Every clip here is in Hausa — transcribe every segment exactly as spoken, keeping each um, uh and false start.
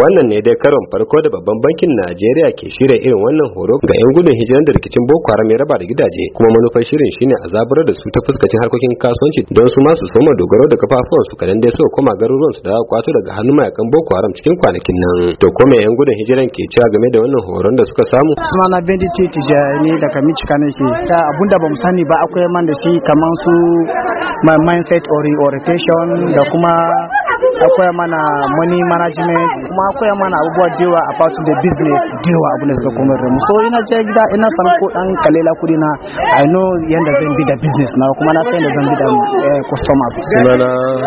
Wannan ne dai karon farko da babban bankin Najeriya ke shirya irin wannan horo ga 'yan gudun hijiran da rikicin Boko Haram ya raba da gidaje, kuma manufar shirin shine a zaburar da su ta fuskacin harkokin kasuwanci don su ma su soma dogaro da kafafuwan su kadan dai su koma garuruwan su da kwato daga hannun mayakan Boko Haram cikin kwanakin nan. To ko me 'yan gudun hijiran ke cewa game da wannan horon da suka samu? Sunana Benditi Tijani daga Michigan nake. Ta abunda bamu sani ba akwai man da shi kaman su mindset orientation da kuma akwai mana money management, kuma akwai mana abubuwa dewa about the business dewa abun da suka komar da mu. So ina je gida ina san ko dan kalela kudi na I know yanda zan bi da business na, kuma na san yanda zan bi da customers. Sunana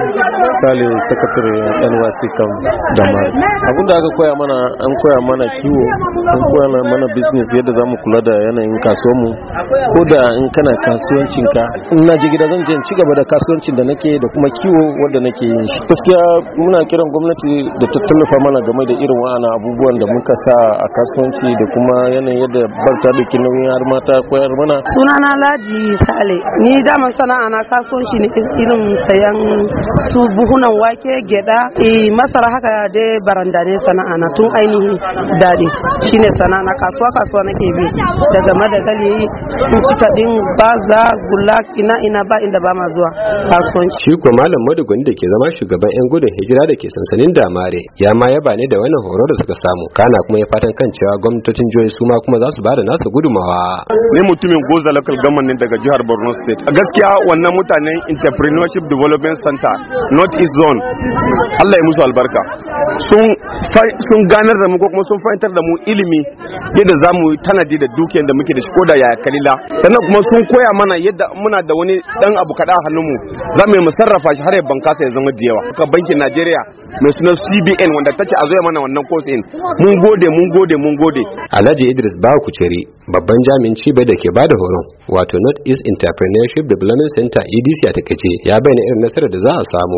Sale, secretary N Y C kam da ma abun da aka koya mana, an koya mana kiwo, an koya mana business yadda zamu kula da yanayin kasuwar mu. Ko da in kana kasuwancin ka, in na je gida zan je ci gaba da kasuwancin da nake da kuma kiwo wanda nake yin shi. Gaskiya muna kiran gwamnati da ta tallafa mana game da irin wa'ana abubuwan da muka sa a kasuwanci da kuma yanayin yadda barta da ke nauyin har mata koyar mana. Sunana Ladi Sale, ni daman sana'a na kasuwanci ne irin sayan su buhunan wake, gyada, e masara, haka dai baranda ne sana'a na tun ainihin dadi shine sana'a na kasuwa kasuwa nake bi daga madagali in cika din baza gulak ina ina ba inda ba ma zuwa kasuwanci. Shi ko malam Maduguni da ke zama shugaban 'yan gudun hijira da ke sansanin Damare ya ma yaba ne da wannan horo da suka samu, kana kuma ya fatan kan cewa gwamnatocin jihohi su ma kuma za su bada nasu gudumawa. Ni mutumin Goza Local Government ne daga jihar Borno State. A gaskiya wannan mutanen Entrepreneurship Development Center North East Zone, Allah ya musu albarka, sun sun ganar da mu ko kuma sun fahimtar da mu ilimi yadda za mu tanadi da dukiyar da muke da shi ko da yaya kalila, sannan kuma sun koya mana yadda muna da wani dan abu kada a hannunmu za mu yi mu sarrafa shi har ya bankasa ya zama da yawa. Ka bankin Najeriya mai suna C B N wanda ta ce a zo mana wannan course in, mun gode mun gode mun gode. Alhaji Idris Bawa Kuceri, babban jami'in cibiyar da ke bada horon wato North East Entrepreneurship Development Center E D C a takaice, ya bayyana irin nasarar da za a samu.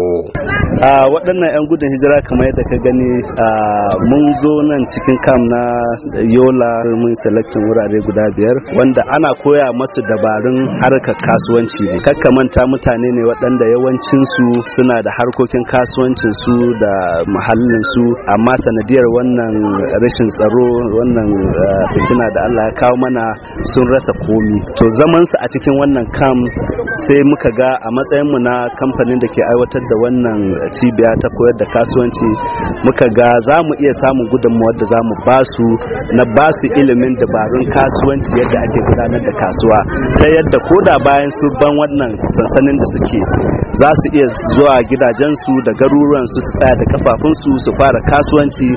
A waɗannan 'yan gudun hijira kamar yadda ka gani mun zo nan cikin kam na Yola, mun selectin wurare guda biyar wanda ana koya masu dabarun harkar kasuwanci ne. Kakka manta mutane ne waɗanda yawancinsu suna da harkokin kasuwancin su da mahallin su, amma sanadiyar wannan rashin tsaro, wannan fitina da Allah ya kawo mana, sun rasa komi. To zaman su a cikin wannan kam sai muka ga a matsayin mu na kamfanin da ke aiwatar da wannan cibiya ta koyar da kasuwanci, muka ga za mu iya samun gudunmawar da za mu ba su na ba su ilimin dabarun kasuwanci yadda ake gudanar da kasuwa, ta yadda koda bayan su ban wannan sansanin da suke za su iya zuwa gidajensu da garuruwan su tsaya da kafafunsu su fara kasuwanci,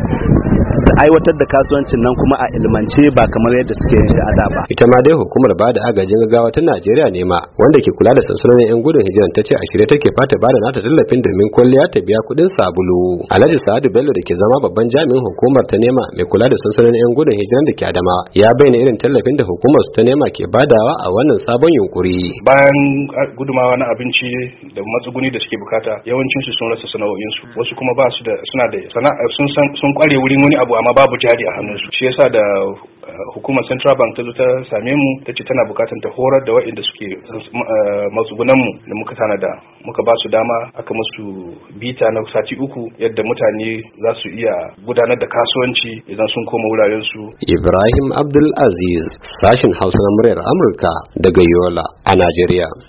su aiwatar da kasuwancin nan kuma a ilmance ba kamar yadda suke yin shi a da ba. Ita ma dai hukumar ba da agajin gaggawa ta Najeriya ne ma wanda ke kula da sansanonin 'yan gudun hijiran ta ce a shirye take fata ba da nata tallafin domin kwalliya ta biya kuɗin sabulu. Alhaji Sa'adu Bello da ke zama babban jami'in hukumar ta nema mai kula da sansanonin 'yan gudun hijiran da ke Adamawa ya bayyana irin tallafin da hukumar su ta nema ke badawa a wannan sabon yunkuri. Bayan gudumawa na abinci da matsuguni da suke bukata, yawancin su sun rasa sana'o'in su, wasu kuma ba su da suna da sana'a, sun san sun kware wurin wani abu amma babu jari a hannun su. Shi yasa da hukumar Central Bank ta zo ta same mu ta ce tana bukatar ta horar da waɗanda suke matsugunan mu da muka tanada, muka ba su dama aka musu bita na sati uku yadda mutane za su iya gudanar da kasuwanci idan sun koma wuraren su. Ibrahim Abdul Aziz, sashin Hausa na muryar Amurka daga Yola a Najeriya.